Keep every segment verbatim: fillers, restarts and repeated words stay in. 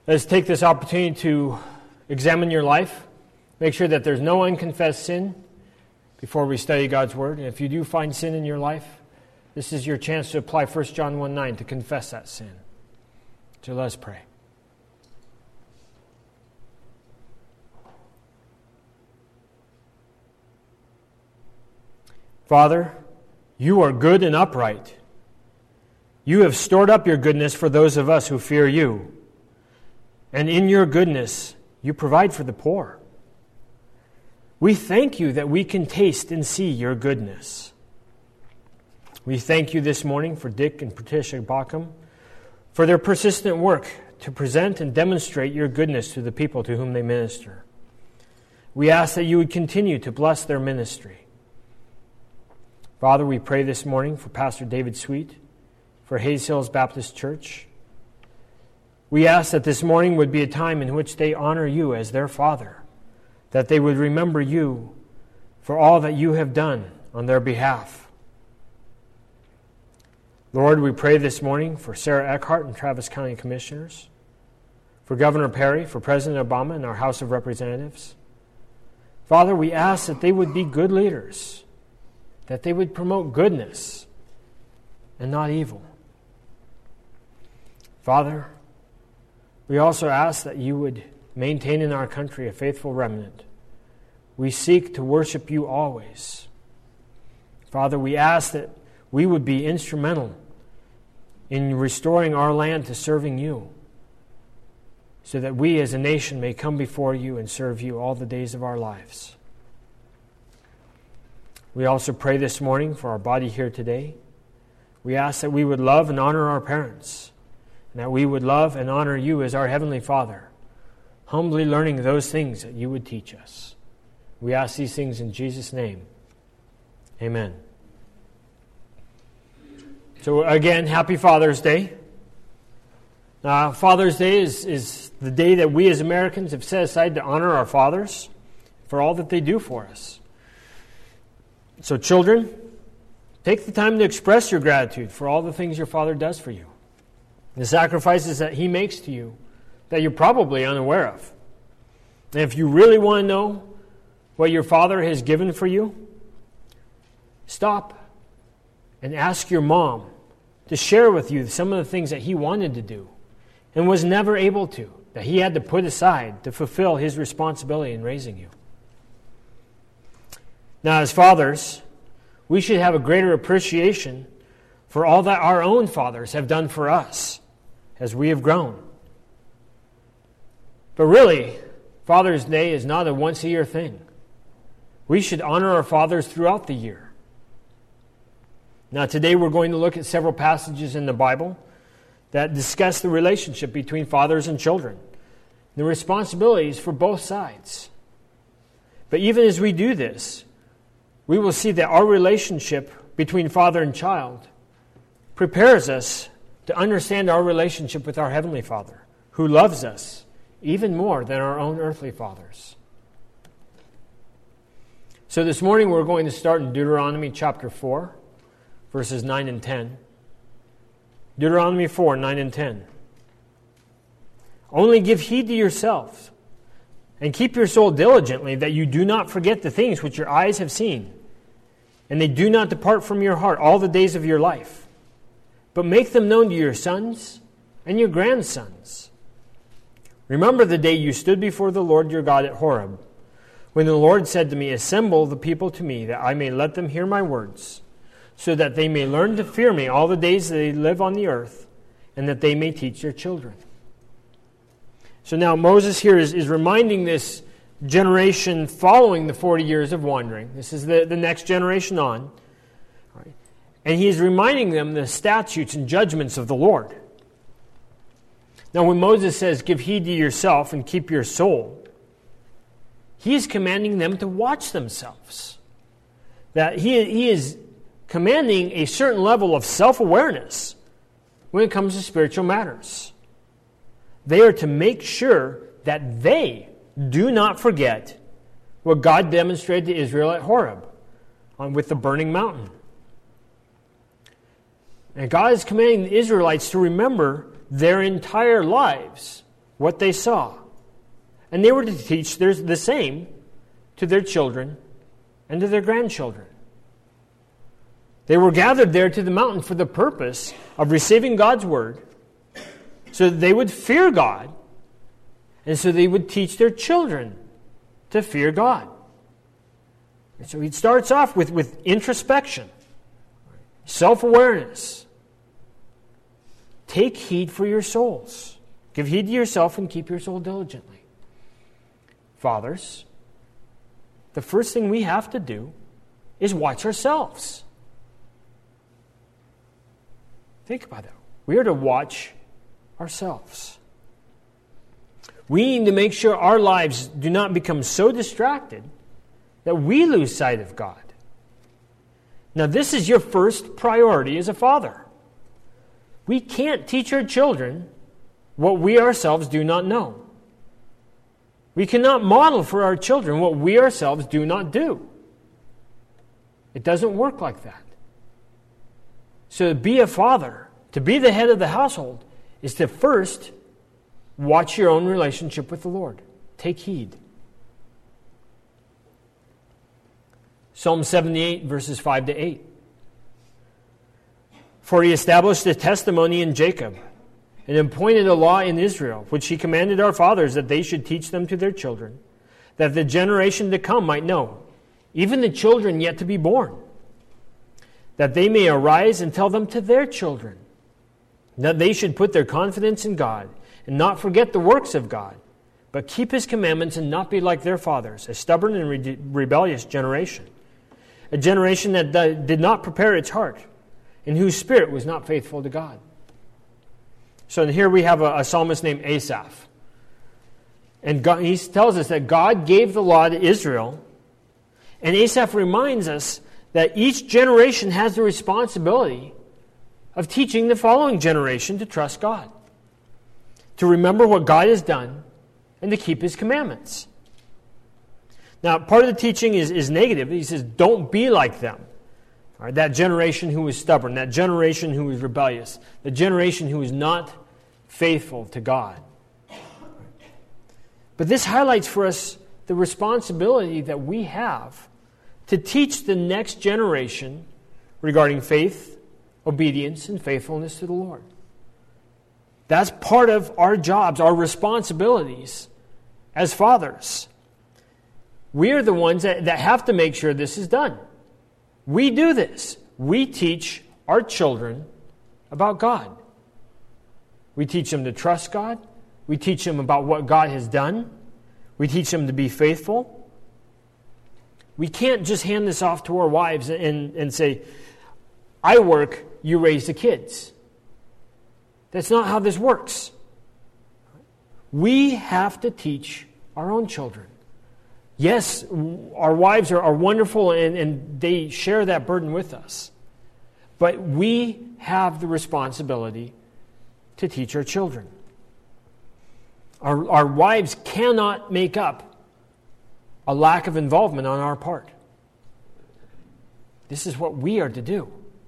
Let's take this opportunity to examine your life. Make sure that there's no unconfessed sin before we study God's Word. And if you do find sin in your life, this is your chance to apply First John one nine to confess that sin. So let's pray. Father, you are good and upright. You have stored up your goodness for those of us who fear you. And in your goodness, you provide for the poor. We thank you that we can taste and see your goodness. We thank you this morning for Dick and Patricia Bauckham, for their persistent work to present and demonstrate your goodness to the people to whom they minister. We ask that you would continue to bless their ministry. Father, we pray this morning for Pastor David Sweet, for Hayes Hills Baptist Church. We ask that this morning would be a time in which they honor you as their Father, that they would remember you for all that you have done on their behalf. Lord, we pray this morning for Sarah Eckhart and Travis County Commissioners, for Governor Perry, for President Obama and our House of Representatives. Father, we ask that they would be good leaders, that they would promote goodness and not evil. Father, we also ask that you would maintain in our country a faithful remnant. We seek to worship you always. Father, we ask that we would be instrumental in restoring our land to serving you, so that we as a nation may come before you and serve you all the days of our lives. We also pray this morning for our body here today. We ask that we would love and honor our parents, and that we would love and honor you as our Heavenly Father, humbly learning those things that you would teach us. We ask these things in Jesus' name. Amen. So again, happy Father's Day. Now, Father's Day is, is the day that we as Americans have set aside to honor our fathers for all that they do for us. So children, take the time to express your gratitude for all the things your father does for you, the sacrifices that he makes to you that you're probably unaware of. And if you really want to know what your father has given for you, stop and ask your mom to share with you some of the things that he wanted to do and was never able to, that he had to put aside to fulfill his responsibility in raising you. Now, as fathers, we should have a greater appreciation for all that our own fathers have done for us as we have grown. But really, Father's Day is not a once-a-year thing. We should honor our fathers throughout the year. Now, today we're going to look at several passages in the Bible that discuss the relationship between fathers and children, the responsibilities for both sides. But even as we do this, we will see that our relationship between father and child prepares us to understand our relationship with our Heavenly Father, who loves us even more than our own earthly fathers. So this morning we're going to start in Deuteronomy chapter four, verses nine and ten. Deuteronomy four, nine and ten. Only give heed to yourselves, and keep your soul diligently, that you do not forget the things which your eyes have seen, and they do not depart from your heart all the days of your life. But make them known to your sons and your grandsons. Remember the day you stood before the Lord your God at Horeb, when the Lord said to me, assemble the people to me, that I may let them hear my words, so that they may learn to fear me all the days that they live on the earth, and that they may teach their children. So now Moses here is, is reminding this generation following the forty years of wandering. This is the, the next generation on. Right? And he is reminding them the statutes and judgments of the Lord. Now when Moses says, give heed to yourself and keep your soul, he is commanding them to watch themselves. That he, he is commanding a certain level of self-awareness when it comes to spiritual matters. They are to make sure that they do not forget what God demonstrated to Israel at Horeb on, with the burning mountain. And God is commanding the Israelites to remember their entire lives what they saw. And they were to teach the same to their children and to their grandchildren. They were gathered there to the mountain for the purpose of receiving God's word, so that they would fear God, and so they would teach their children to fear God. And so he starts off with, with introspection, self-awareness. Take heed for your souls. Give heed to yourself and keep your soul diligently. Fathers, the first thing we have to do is watch ourselves. Think about that. We are to watch ourselves. We need to make sure our lives do not become so distracted that we lose sight of God. Now, this is your first priority as a father. We can't teach our children what we ourselves do not know. We cannot model for our children what we ourselves do not do. It doesn't work like that. So to be a father, to be the head of the household, is to first watch your own relationship with the Lord. Take heed. Psalm seventy-eight, verses five to eight. For he established a testimony in Jacob, and appointed a law in Israel, which he commanded our fathers that they should teach them to their children, that the generation to come might know, even the children yet to be born, that they may arise and tell them to their children, that they should put their confidence in God, and not forget the works of God, but keep his commandments and not be like their fathers, a stubborn and re- rebellious generation, a generation that did not prepare its heart, and whose spirit was not faithful to God. So here we have a, a psalmist named Asaph. And God, he tells us that God gave the law to Israel. And Asaph reminds us that each generation has the responsibility of teaching the following generation to trust God, to remember what God has done, and to keep his commandments. Now, part of the teaching is, is negative. He says, don't be like them. All right, that generation who was stubborn, that generation who was rebellious, the generation who was not faithful to God. But this highlights for us the responsibility that we have to teach the next generation regarding faith, obedience, and faithfulness to the Lord. That's part of our jobs, our responsibilities as fathers. We are the ones that, that have to make sure this is done. We do this. We teach our children about God. We teach them to trust God. We teach them about what God has done. We teach them to be faithful. We can't just hand this off to our wives and, and say, I work, you raise the kids. That's not how this works. We have to teach our own children. Yes, our wives are, are wonderful and, and they share that burden with us. But we have the responsibility to teach our children. Our, our wives cannot make up a lack of involvement on our part. This is what we are to do.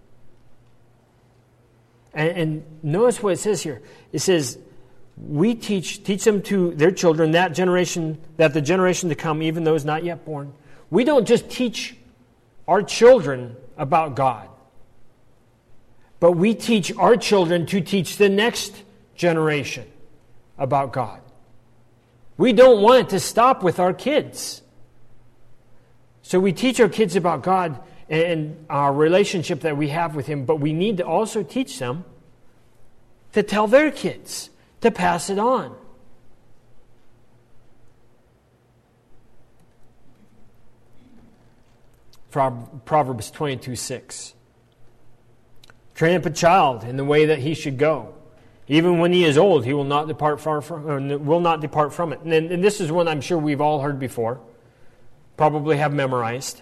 And, and notice what it says here. It says, we teach teach them to their children, that generation, that the generation to come, even those not yet born. We don't just teach our children about God, but we teach our children to teach the next generation about God. We don't want it to stop with our kids. So we teach our kids about God and our relationship that we have with him, but we need to also teach them to tell their kids, to pass it on. Proverbs twenty-two six. Train up a child in the way that he should go. Even when he is old, he will not depart far from, or will not depart from it. And, and this is one I'm sure we've all heard before, probably have memorized.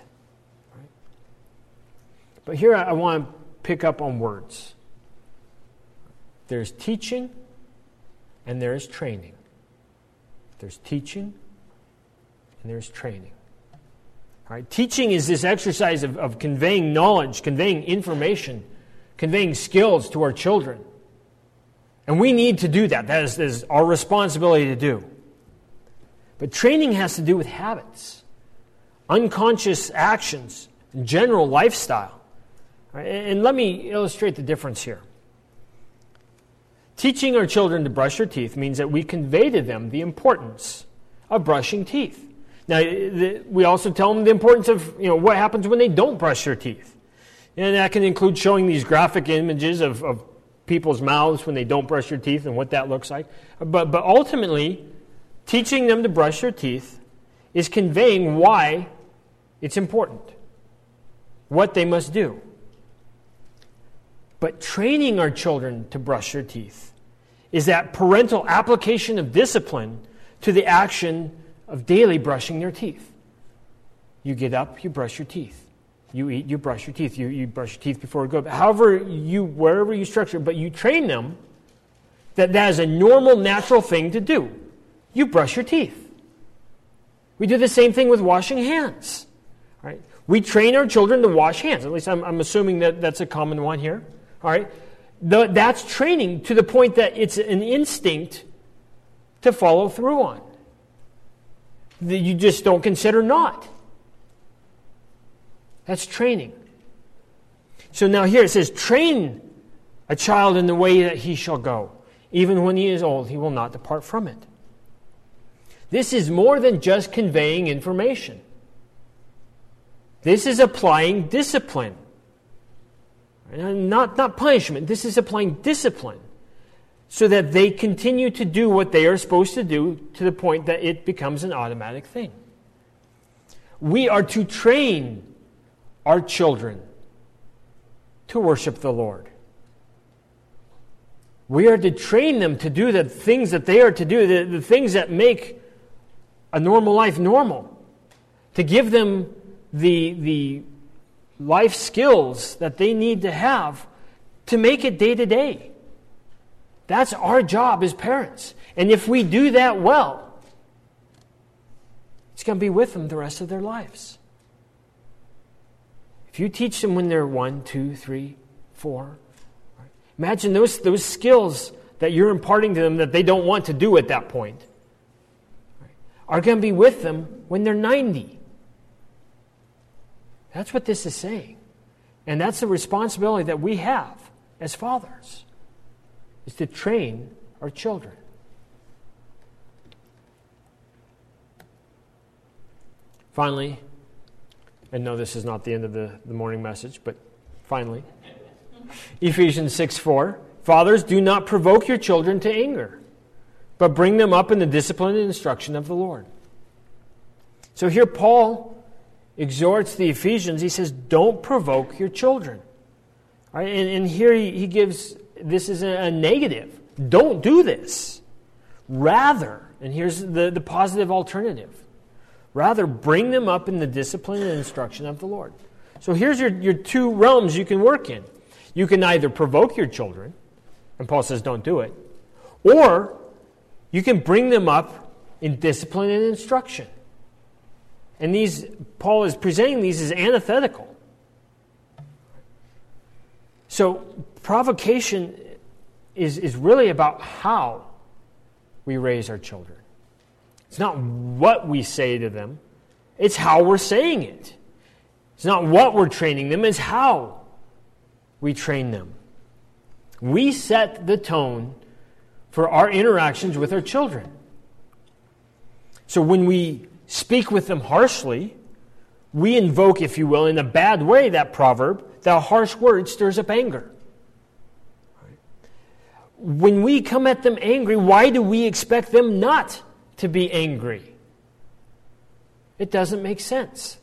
But here I want to pick up on words. There's teaching and there is training. There's teaching and there's training. All right? Teaching is this exercise of, of conveying knowledge, conveying information, conveying skills to our children. And we need to do that. That is, that is our responsibility to do. But training has to do with habits, unconscious actions, general lifestyle. Right? And let me illustrate the difference here. Teaching our children to brush their teeth means that we convey to them the importance of brushing teeth. Now, we also tell them the importance of, you know, what happens when they don't brush their teeth. And that can include showing these graphic images of, of people's mouths when they don't brush their teeth and what that looks like. But, but ultimately, teaching them to brush their teeth is conveying why it's important, what they must do. But training our children to brush their teeth is that parental application of discipline to the action of daily brushing their teeth. You get up, you brush your teeth. You eat, you brush your teeth. You, you brush your teeth before you go. However, you, wherever you structure, but you train them that that is a normal, natural thing to do. You brush your teeth. We do the same thing with washing hands. Right? We train our children to wash hands. At least I'm, I'm assuming that that's a common one here. All right? The, that's training to the point that it's an instinct to follow through on. That you just don't consider not. That's training. So now here it says, train a child in the way that he shall go. Even when he is old, he will not depart from it. This is more than just conveying information. This is applying discipline. Not, not punishment. This is applying discipline so that they continue to do what they are supposed to do to the point that it becomes an automatic thing. We are to train our children to worship the Lord. We are to train them to do the things that they are to do, the, the things that make a normal life normal. To give them the, the life skills that they need to have to make it day to day. That's our job as parents. And if we do that well, it's going to be with them the rest of their lives. If you teach them when they're one, two, three, four, right? Imagine those, those skills that you're imparting to them that they don't want to do at that point, right, are going to be with them when they're ninety. That's what this is saying. And that's the responsibility that we have as fathers, is to train our children. Finally, and no, this is not the end of the, the morning message, but finally, Ephesians six four, fathers, do not provoke your children to anger, but bring them up in the discipline and instruction of the Lord. So here Paul exhorts the Ephesians. He says, don't provoke your children. All right? And, and here he, he gives, this is a, a negative. Don't do this. Rather, and here's the, the positive alternative, rather bring them up in the discipline and instruction of the Lord. So here's your, your two realms you can work in. You can either provoke your children, and Paul says don't do it, or you can bring them up in discipline and instruction. And these, Paul is presenting these as antithetical. So provocation is, is really about how we raise our children. It's not what we say to them. It's how we're saying it. It's not what we're training them. It's how we train them. We set the tone for our interactions with our children. So when we speak with them harshly, we invoke, if you will, in a bad way, that proverb, that a harsh word stirs up anger. When we come at them angry, why do we expect them not to be angry? It doesn't make sense.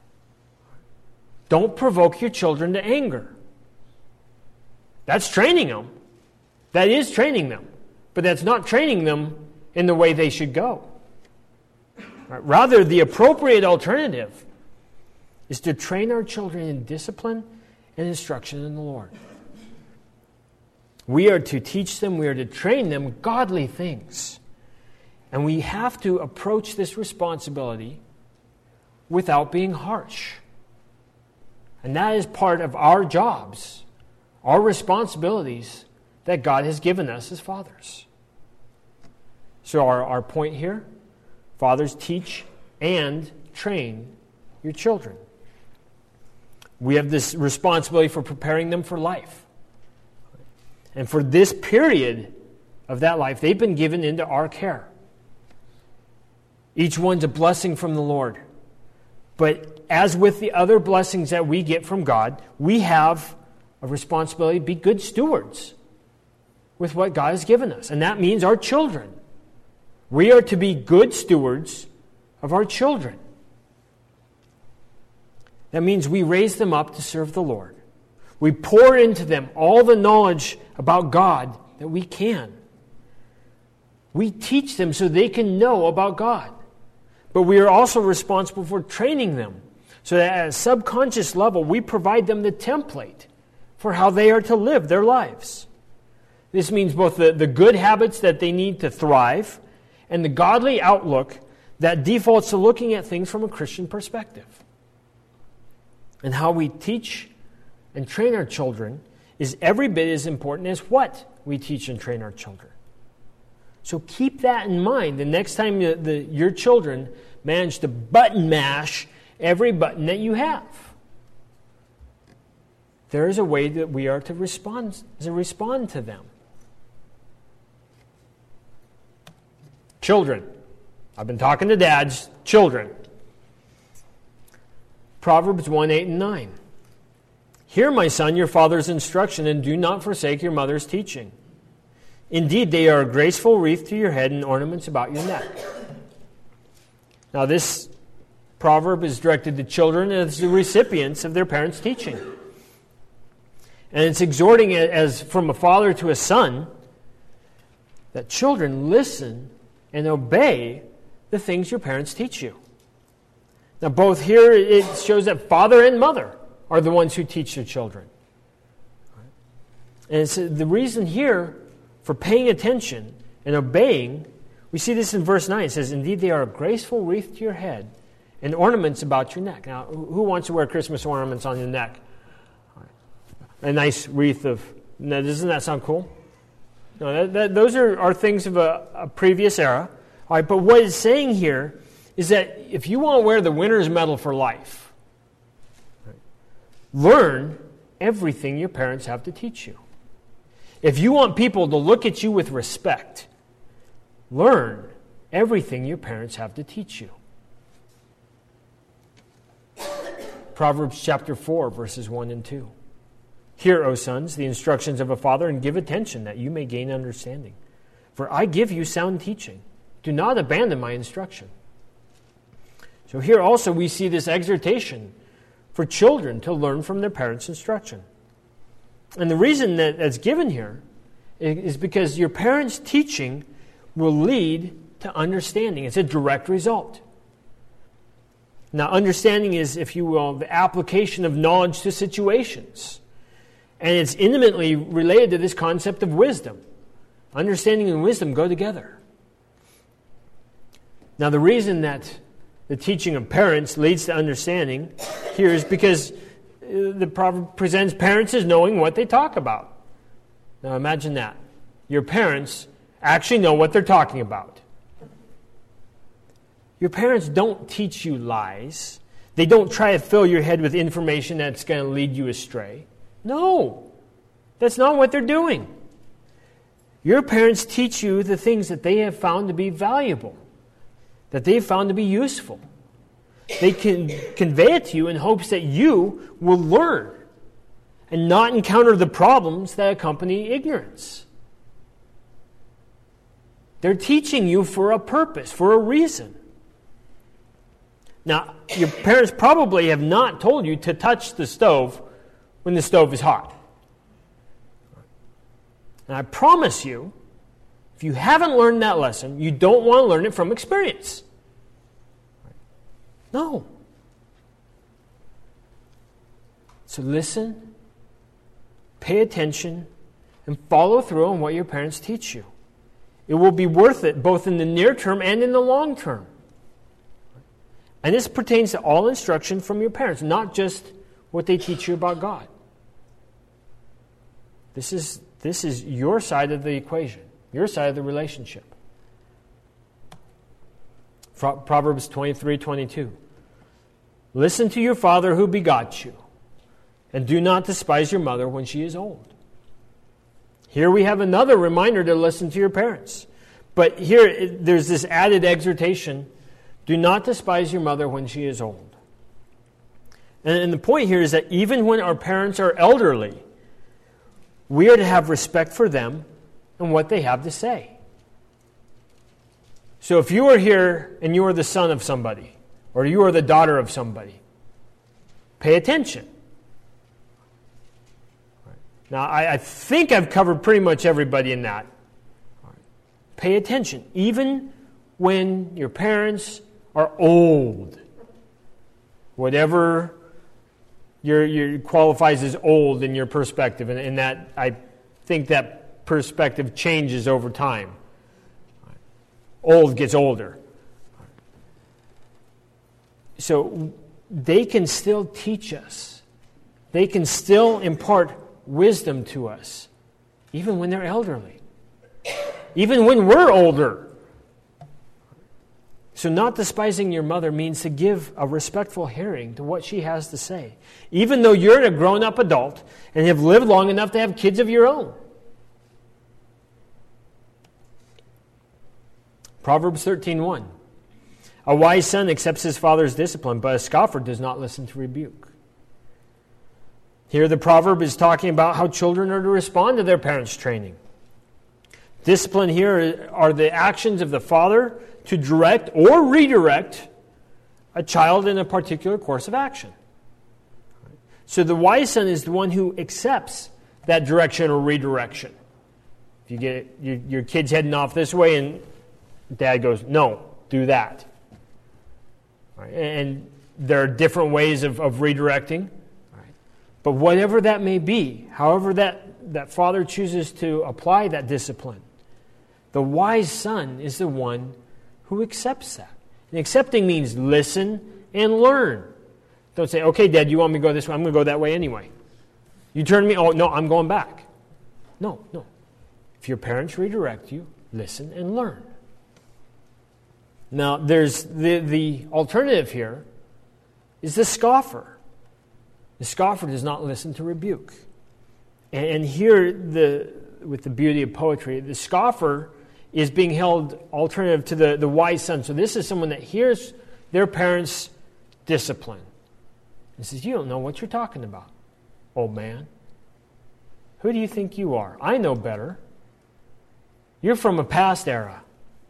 Don't provoke your children to anger. That's training them. That is training them. But that's not training them in the way they should go. Right? Rather, the appropriate alternative is to train our children in discipline and instruction in the Lord. We are to teach them, we are to train them godly things. And we have to approach this responsibility without being harsh. And that is part of our jobs, our responsibilities that God has given us as fathers. So our, our point here, fathers, teach and train your children. We have this responsibility for preparing them for life. And for this period of that life, they've been given into our care. Each one's a blessing from the Lord. But as with the other blessings that we get from God, we have a responsibility to be good stewards with what God has given us. And that means our children. We are to be good stewards of our children. That means we raise them up to serve the Lord. We pour into them all the knowledge about God that we can. We teach them so they can know about God. But we are also responsible for training them so that at a subconscious level we provide them the template for how they are to live their lives. This means both the, the good habits that they need to thrive and the godly outlook that defaults to looking at things from a Christian perspective. And how we teach and train our children is every bit as important as what we teach and train our children. So keep that in mind the next time the, the, your children manage to button mash every button that you have. There is a way that we are to respond, to respond to them. Children. I've been talking to dads. Children. Proverbs one, eight, and nine. Hear, my son, your father's instruction, and do not forsake your mother's teaching. Indeed, they are a graceful wreath to your head and ornaments about your neck. Now, this proverb is directed to children as the recipients of their parents' teaching. And it's exhorting it as from a father to a son that children listen and obey the things your parents teach you. Now, both here it shows that father and mother are the ones who teach their children. And it's the reason here for paying attention and obeying, we see this in verse nine. It says, indeed, they are a graceful wreath to your head and ornaments about your neck. Now, who wants to wear Christmas ornaments on your neck? A nice wreath of... Now, doesn't that sound cool? No, that, that, those are, are things of a, a previous era. All right, but what it's saying here is that if you want to wear the winner's medal for life, right, learn everything your parents have to teach you. If you want people to look at you with respect, learn everything your parents have to teach you. Proverbs chapter four, verses one and two. Hear, O sons, the instructions of a father, and give attention that you may gain understanding. For I give you sound teaching. Do not abandon my instruction. So here also we see this exhortation for children to learn from their parents' instruction. And the reason that that's given here is because your parents' teaching will lead to understanding. It's a direct result. Now, understanding is, if you will, the application of knowledge to situations. And it's intimately related to this concept of wisdom. Understanding and wisdom go together. Now, the reason that the teaching of parents leads to understanding here is because the proverb presents parents as knowing what they talk about. Now, imagine that. Your parents actually know what they're talking about. Your parents don't teach you lies. They don't try to fill your head with information that's going to lead you astray. No, that's not what they're doing. Your parents teach you the things that they have found to be valuable, that they have found to be useful. They can convey it to you in hopes that you will learn and not encounter the problems that accompany ignorance. They're teaching you for a purpose, for a reason. Now, your parents probably have not told you to touch the stove when the stove is hot. And I promise you, if you haven't learned that lesson, you don't want to learn it from experience. No. So listen, pay attention, and follow through on what your parents teach you. It will be worth it both in the near term and in the long term. And this pertains to all instruction from your parents, not just what they teach you about God. This is This is your side of the equation, your side of the relationship. Proverbs twenty-three twenty-two. Listen to your father who begot you, and do not despise your mother when she is old. Here we have another reminder to listen to your parents. But here there's this added exhortation, do not despise your mother when she is old. And the point here is that even when our parents are elderly, we are to have respect for them and what they have to say. So if you are here and you are the son of somebody, or you are the daughter of somebody, pay attention. Now, I, I think I've covered pretty much everybody in that. Pay attention. Even when your parents are old, whatever your, your qualifies as old in your perspective, and, and that I think that perspective changes over time. Old gets older. So they can still teach us. They can still impart wisdom to us, even when they're elderly. Even when we're older. So not despising your mother means to give a respectful hearing to what she has to say, even though you're a grown-up adult and have lived long enough to have kids of your own. Proverbs thirteen one. A wise son accepts his father's discipline, but a scoffer does not listen to rebuke. Here the proverb is talking about how children are to respond to their parents' training. Discipline here are the actions of the father to direct or redirect a child in a particular course of action. So the wise son is the one who accepts that direction or redirection. If you get your, your kid's heading off this way and dad goes, no, do that. Right? And there are different ways of, of redirecting. Right? But whatever that may be, however that, that father chooses to apply that discipline, the wise son is the one who accepts that. And accepting means listen and learn. Don't say, okay, Dad, you want me to go this way? I'm going to go that way anyway. You turn to me, oh, no, I'm going back. No, no. If your parents redirect you, listen and learn. Now, there's the, the alternative here is the scoffer. The scoffer does not listen to rebuke. And, and here, the with the beauty of poetry, the scoffer is being held alternative to the, the wise son. So this is someone that hears their parents' discipline and says, you don't know what you're talking about, old man. Who do you think you are? I know better. You're from a past era.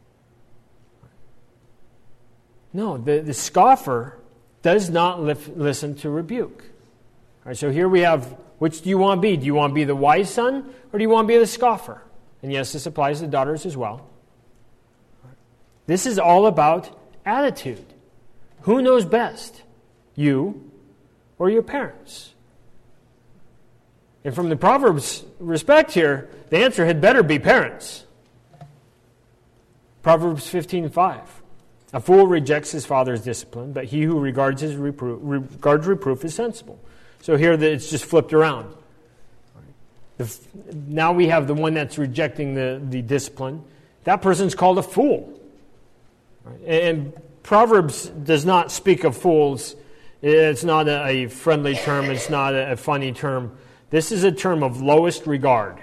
No, the, the scoffer does not li- listen to rebuke. All right, so here we have, which do you want to be? Do you want to be the wise son or do you want to be the scoffer? And yes, this applies to daughters as well. This is all about attitude. Who knows best? You or your parents? And from the Proverbs' respect here, the answer had better be parents. Proverbs fifteen five. A fool rejects his father's discipline, but he who regards his reproof, regards reproof is sensible. So here it's just flipped around. The, now we have the one that's rejecting the, the discipline. That person's called a fool. Right? And Proverbs does not speak of fools. It's not a, a friendly term. It's not a, a funny term. This is a term of lowest regard.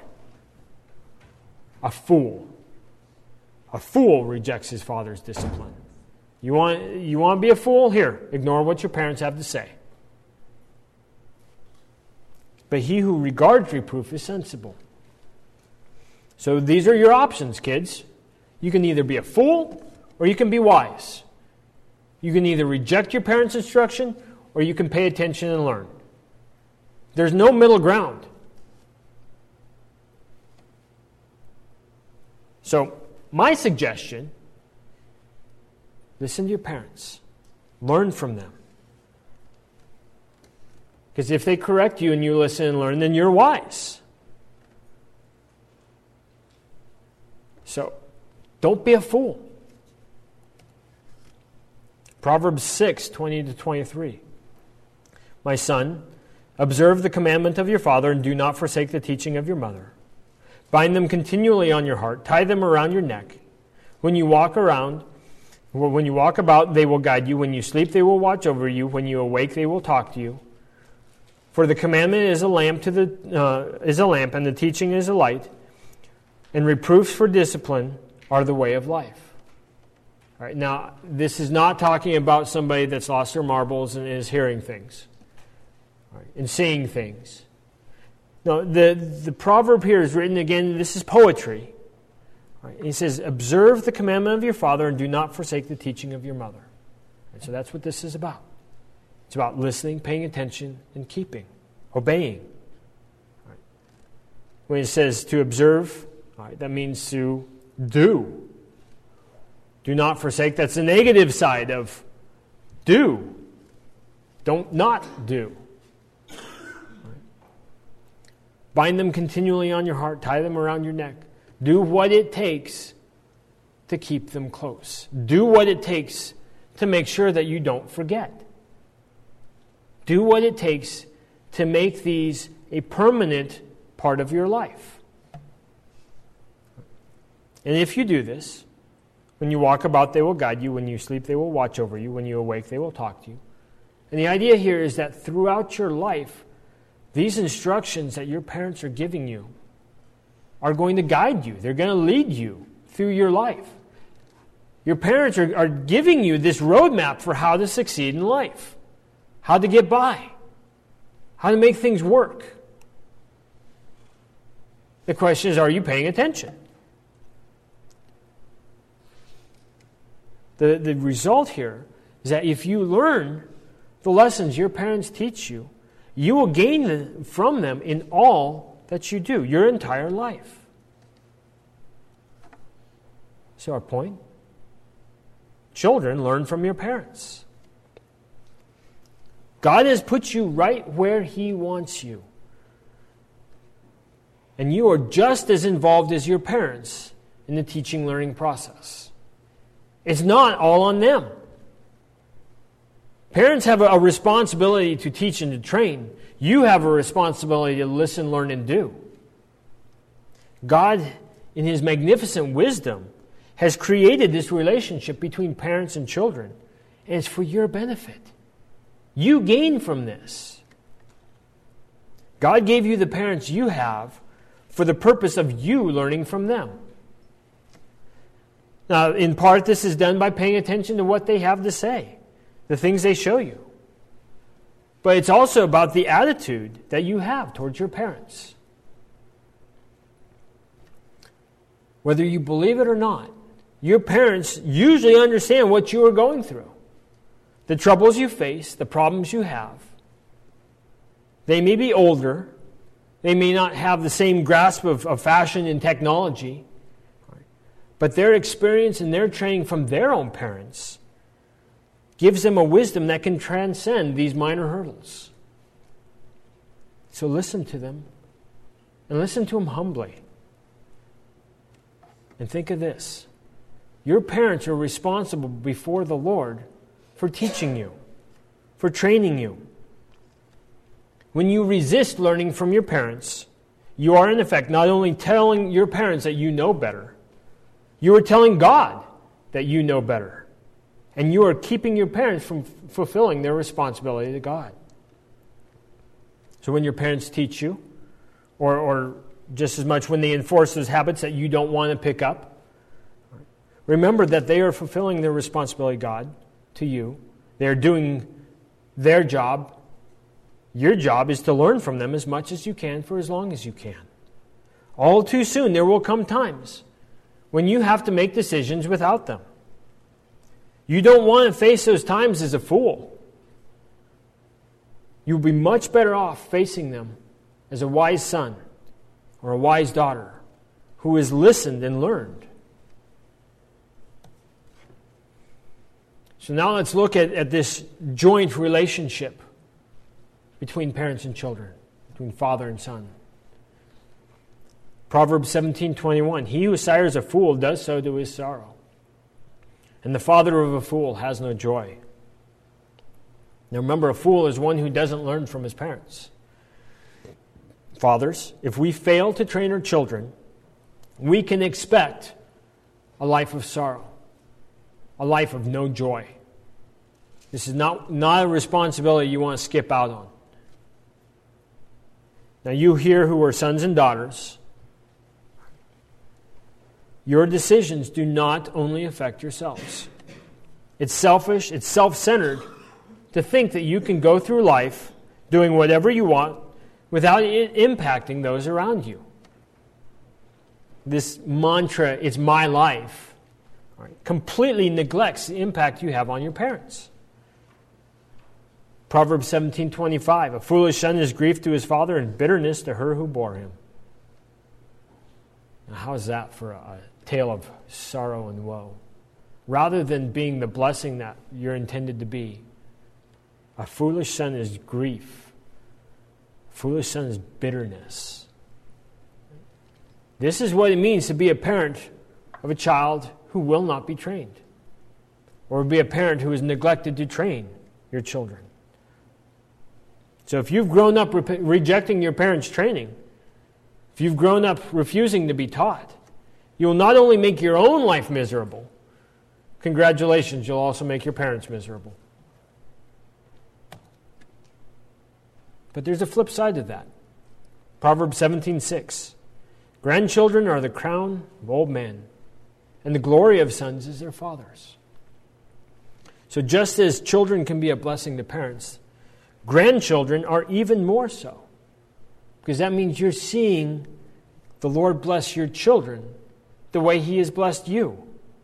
A fool. A fool rejects his father's discipline. You want, you want to be a fool? Here, ignore what your parents have to say. But he who regards reproof is sensible. So these are your options, kids. You can either be a fool or you can be wise. You can either reject your parents' instruction or you can pay attention and learn. There's no middle ground. So my suggestion, listen to your parents. Learn from them. Because if they correct you and you listen and learn, then you're wise. So, don't be a fool. Proverbs six, twenty to twenty-three. My son, observe the commandment of your father and do not forsake the teaching of your mother. Bind them continually on your heart. Tie them around your neck. When you walk around, when you walk about, they will guide you. When you sleep, they will watch over you. When you awake, they will talk to you. For the commandment is a lamp to the uh, is a lamp, and the teaching is a light. And reproofs for discipline are the way of life. All right, now, this is not talking about somebody that's lost their marbles and is hearing things, all right, and seeing things. No, the, the proverb here is written, again, this is poetry. All right, he says, observe the commandment of your father and do not forsake the teaching of your mother. And so that's what this is about. It's about listening, paying attention, and keeping, obeying. All right. When it says to observe, all right, that means to do. Do not forsake. That's the negative side of do. Don't not do. Right. Bind them continually on your heart. Tie them around your neck. Do what it takes to keep them close. Do what it takes to make sure that you don't forget. Do what it takes to make these a permanent part of your life. And if you do this, when you walk about, they will guide you. When you sleep, they will watch over you. When you awake, they will talk to you. And the idea here is that throughout your life, these instructions that your parents are giving you are going to guide you. They're going to lead you through your life. Your parents are, are giving you this roadmap for how to succeed in life. How to get by. How to make things work. The question is, are you paying attention? The, the result here is that if you learn the lessons your parents teach you, you will gain from them in all that you do, your entire life. So our point? Children, learn from your parents. God has put you right where He wants you. And you are just as involved as your parents in the teaching learning process. It's not all on them. Parents have a responsibility to teach and to train. You have a responsibility to listen, learn, and do. God, in His magnificent wisdom, has created this relationship between parents and children. And it's for your benefit. You gain from this. God gave you the parents you have for the purpose of you learning from them. Now, in part, this is done by paying attention to what they have to say, the things they show you. But it's also about the attitude that you have towards your parents. Whether you believe it or not, your parents usually understand what you are going through. The troubles you face, the problems you have. They may be older. They may not have the same grasp of, of fashion and technology. But their experience and their training from their own parents gives them a wisdom that can transcend these minor hurdles. So listen to them. And listen to them humbly. And think of this. Your parents are responsible before the Lord for teaching you, for training you. When you resist learning from your parents, you are in effect not only telling your parents that you know better, you are telling God that you know better. And you are keeping your parents from f- fulfilling their responsibility to God. So when your parents teach you, or, or just as much when they enforce those habits that you don't want to pick up, remember that they are fulfilling their responsibility to God, to you. They are doing their job. Your job is to learn from them as much as you can for as long as you can. All too soon, there will come times when you have to make decisions without them. You don't want to face those times as a fool. You'll be much better off facing them as a wise son or a wise daughter who has listened and learned. So now let's look at, at this joint relationship between parents and children, between father and son. Proverbs seventeen twenty-one, he who sires a fool does so to his sorrow, and the father of a fool has no joy. Now remember, a fool is one who doesn't learn from his parents. Fathers, if we fail to train our children, we can expect a life of sorrow, a life of no joy. This is not, not a responsibility you want to skip out on. Now, you here who are sons and daughters, your decisions do not only affect yourselves. It's selfish, it's self-centered to think that you can go through life doing whatever you want without it impacting those around you. This mantra, it's my life, right, completely neglects the impact you have on your parents. Proverbs seventeen twenty-five, a foolish son is grief to his father and bitterness to her who bore him. Now, how is that for a, a tale of sorrow and woe? Rather than being the blessing that you're intended to be, a foolish son is grief. A foolish son is bitterness. This is what it means to be a parent of a child who will not be trained, or be a parent who is neglected to train your children. So if you've grown up re- rejecting your parents' training, if you've grown up refusing to be taught, you will not only make your own life miserable, congratulations, you'll also make your parents miserable. But there's a flip side to that. Proverbs seventeen six. Grandchildren are the crown of old men, and the glory of sons is their fathers. So just as children can be a blessing to parents, grandchildren are even more so. Because that means you're seeing the Lord bless your children the way He has blessed you.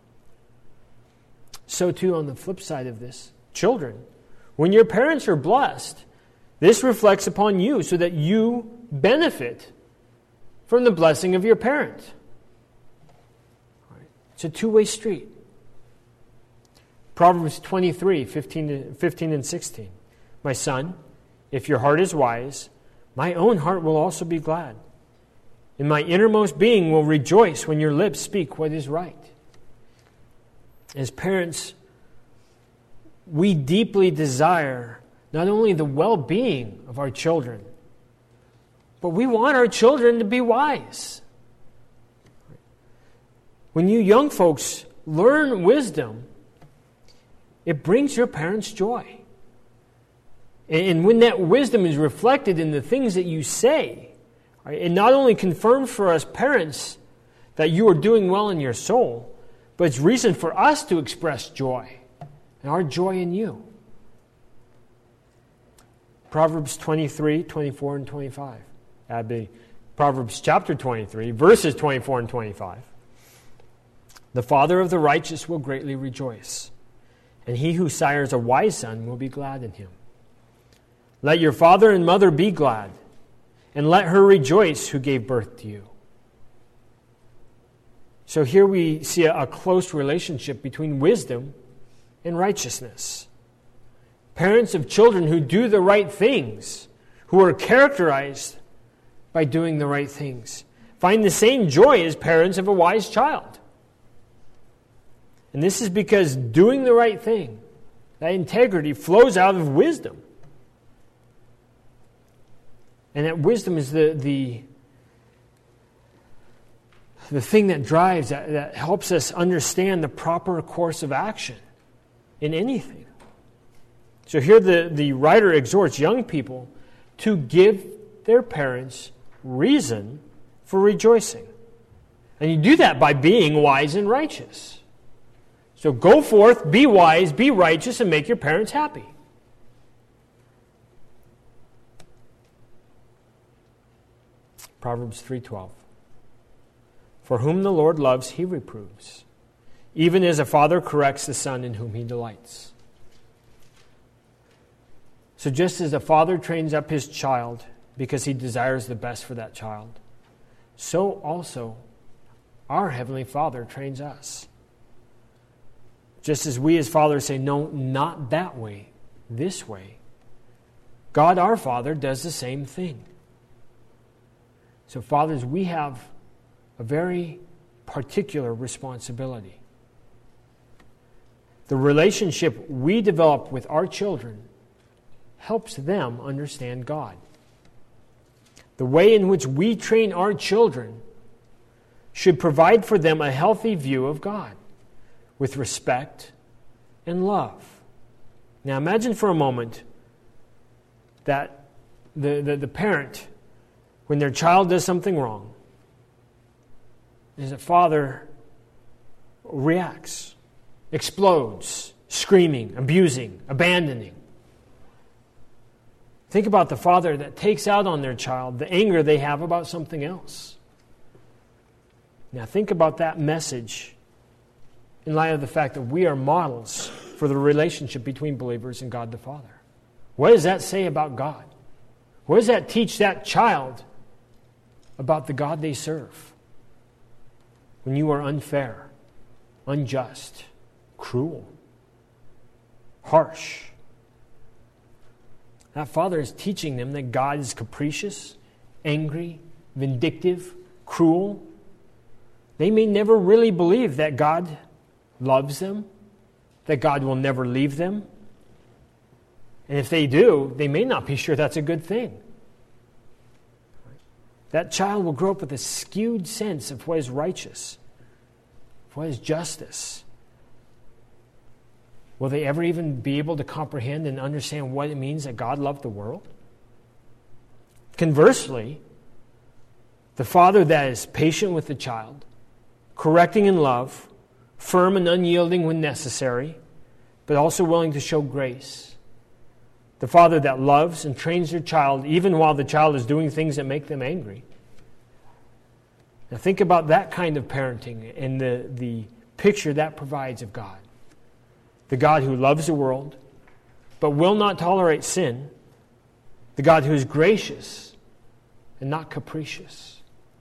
So too on the flip side of this, children, when your parents are blessed, this reflects upon you so that you benefit from the blessing of your parent. It's a two-way street. Proverbs twenty-three, fifteen and sixteen. My son, if your heart is wise, my own heart will also be glad. And my innermost being will rejoice when your lips speak what is right. As parents, we deeply desire not only the well-being of our children, but we want our children to be wise. When you young folks learn wisdom, it brings your parents joy. And when that wisdom is reflected in the things that you say, right, it not only confirms for us parents that you are doing well in your soul, but it's reason for us to express joy, and our joy in you. Proverbs twenty-three, twenty-four, and twenty-five. That'd be Proverbs chapter twenty-three, verses twenty-four and twenty-five. The father of the righteous will greatly rejoice, and he who sires a wise son will be glad in him. Let your father and mother be glad, and let her rejoice who gave birth to you. So here we see a, a close relationship between wisdom and righteousness. Parents of children who do the right things, who are characterized by doing the right things, find the same joy as parents of a wise child. And this is because doing the right thing, that integrity, flows out of wisdom. And that wisdom is the the, the thing that drives, that, that helps us understand the proper course of action in anything. So here the, the writer exhorts young people to give their parents reason for rejoicing. And you do that by being wise and righteous. So go forth, be wise, be righteous, and make your parents happy. Proverbs three twelve. For whom the Lord loves, He reproves, even as a father corrects the son in whom He delights. So just as a father trains up his child because he desires the best for that child, so also our Heavenly Father trains us. Just as we as fathers say, no, not that way, this way, God our Father does the same thing. So fathers, we have a very particular responsibility. The relationship we develop with our children helps them understand God. The way in which we train our children should provide for them a healthy view of God with respect and love. Now imagine for a moment that the, the, the parent, when their child does something wrong, is a father reacts, explodes, screaming, abusing, abandoning. Think about the father that takes out on their child the anger they have about something else. Now think about that message in light of the fact that we are models for the relationship between believers and God the Father. What does that say about God? What does that teach that child about the God they serve? When you are unfair, unjust, cruel, harsh. That father is teaching them that God is capricious, angry, vindictive, cruel. They may never really believe that God loves them, that God will never leave them. And if they do, they may not be sure that's a good thing. That child will grow up with a skewed sense of what is righteous, of what is justice. Will they ever even be able to comprehend and understand what it means that God loved the world? Conversely, the father that is patient with the child, correcting in love, firm and unyielding when necessary, but also willing to show grace. The father that loves and trains their child even while the child is doing things that make them angry. Now think about that kind of parenting and the, the picture that provides of God. The God who loves the world, but will not tolerate sin. The God who is gracious and not capricious.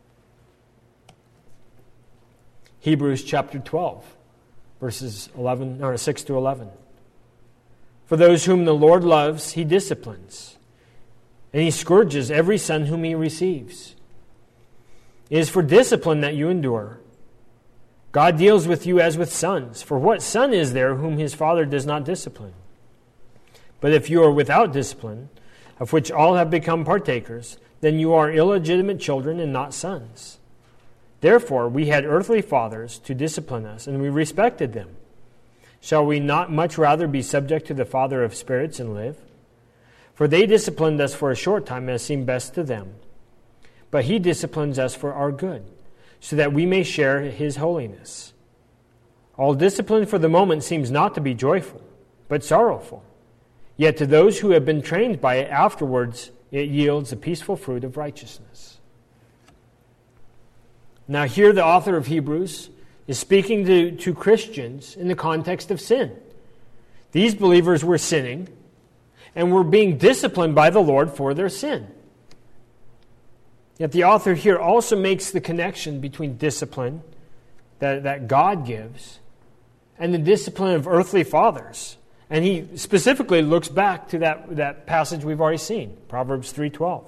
Hebrews chapter twelve, verses eleven or six to eleven. For those whom the Lord loves, he disciplines, and he scourges every son whom he receives. It is for discipline that you endure. God deals with you as with sons. For what son is there whom his father does not discipline? But if you are without discipline, of which all have become partakers, then you are illegitimate children and not sons. Therefore, we had earthly fathers to discipline us, and we respected them. Shall we not much rather be subject to the Father of spirits and live? For they disciplined us for a short time as seemed best to them. But he disciplines us for our good, so that we may share his holiness. All discipline for the moment seems not to be joyful, but sorrowful. Yet to those who have been trained by it afterwards, it yields the peaceful fruit of righteousness. Now here the author of Hebrews is speaking to, to Christians in the context of sin. These believers were sinning and were being disciplined by the Lord for their sin. Yet the author here also makes the connection between discipline that, that God gives and the discipline of earthly fathers. And he specifically looks back to that, that passage we've already seen, Proverbs three twelve.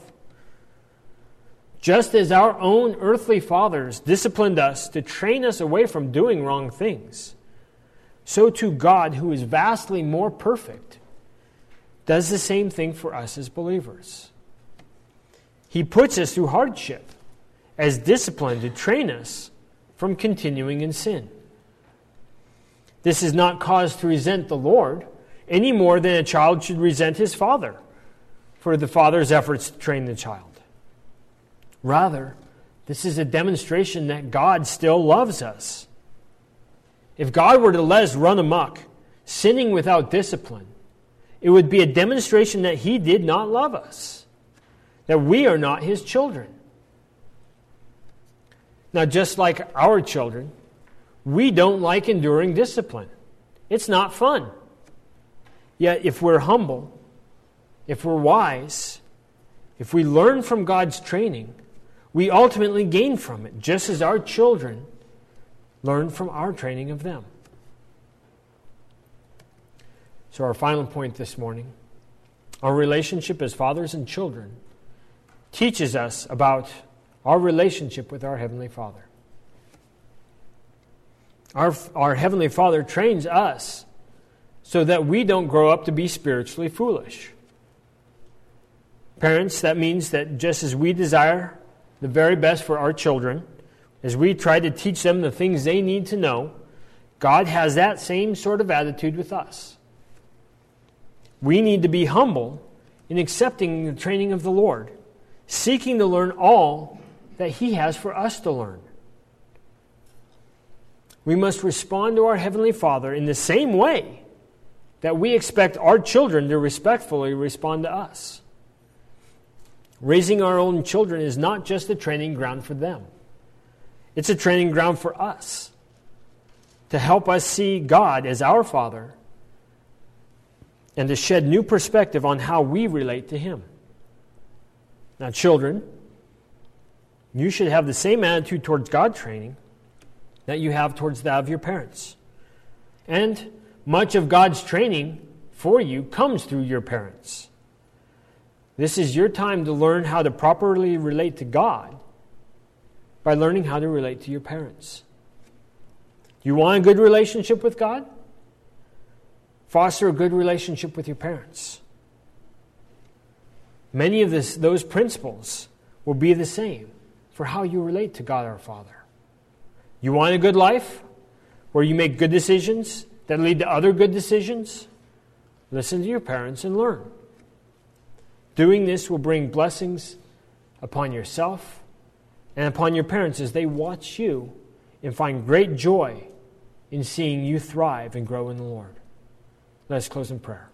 Just as our own earthly fathers disciplined us to train us away from doing wrong things, so too God, who is vastly more perfect, does the same thing for us as believers. He puts us through hardship as discipline to train us from continuing in sin. This is not cause to resent the Lord any more than a child should resent his father for the father's efforts to train the child. Rather, this is a demonstration that God still loves us. If God were to let us run amok, sinning without discipline, it would be a demonstration that he did not love us, that we are not his children. Now, just like our children, we don't like enduring discipline. It's not fun. Yet, if we're humble, if we're wise, if we learn from God's training, we ultimately gain from it, just as our children learn from our training of them. So our final point this morning, our relationship as fathers and children teaches us about our relationship with our Heavenly Father. Our, our Heavenly Father trains us so that we don't grow up to be spiritually foolish. Parents, that means that just as we desire the very best for our children, as we try to teach them the things they need to know, God has that same sort of attitude with us. We need to be humble in accepting the training of the Lord, seeking to learn all that He has for us to learn. We must respond to our Heavenly Father in the same way that we expect our children to respectfully respond to us. Raising our own children is not just a training ground for them. It's a training ground for us to help us see God as our Father and to shed new perspective on how we relate to Him. Now, children, you should have the same attitude towards God training that you have towards that of your parents. And much of God's training for you comes through your parents. This is your time to learn how to properly relate to God by learning how to relate to your parents. You want a good relationship with God? Foster a good relationship with your parents. Many of this, those principles will be the same for how you relate to God our Father. You want a good life where you make good decisions that lead to other good decisions? Listen to your parents and learn. Doing this will bring blessings upon yourself and upon your parents as they watch you and find great joy in seeing you thrive and grow in the Lord. Let us close in prayer.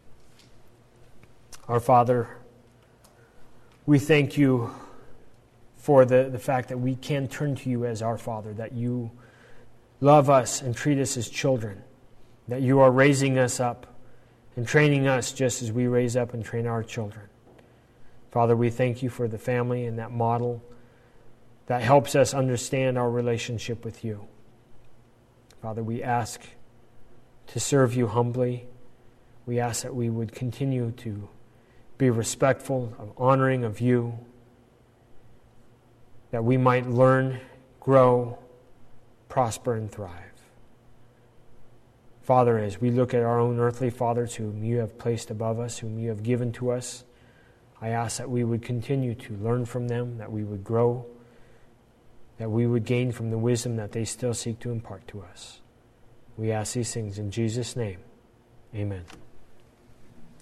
Our Father, we thank you for the, the fact that we can turn to you as our Father, that you love us and treat us as children, that you are raising us up and training us just as we raise up and train our children. Father, we thank you for the family and that model that helps us understand our relationship with you. Father, we ask to serve you humbly. We ask that we would continue to be respectful, of honoring of you, that we might learn, grow, prosper, and thrive. Father, as we look at our own earthly fathers whom you have placed above us, whom you have given to us, I ask that we would continue to learn from them, that we would grow, that we would gain from the wisdom that they still seek to impart to us. We ask these things in Jesus' name. Amen.